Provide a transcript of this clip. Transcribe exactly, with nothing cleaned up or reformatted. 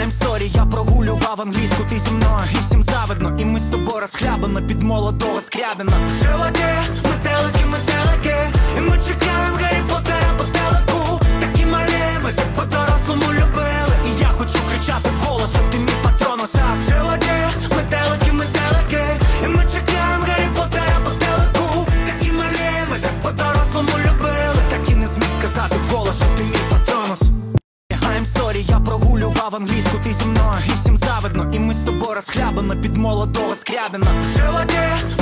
I'm sorry, я прогулював англійську, ти зі мною, і всім завидно. І ми з тобою розхлябано під молодого Скрябіна. В животі метелики, метелики, і ми чекаємо Гаррі Поттера по телеку. Такі малі, ми так по-дорослому любили. І я хочу кричати вголос, що ти мій патронус. А в животі метелики, метелики, і ми чекаємо Гаррі Поттера по телеку. Такі малі, ми так по-дорослому любили. Так і не зміг сказати вголос, що ти мій патронус. I'm sorry, я прогулював англійську, ти зі мною, і всім завидно. І ми з тобою розхлябано під молодого Скрябіна. В животі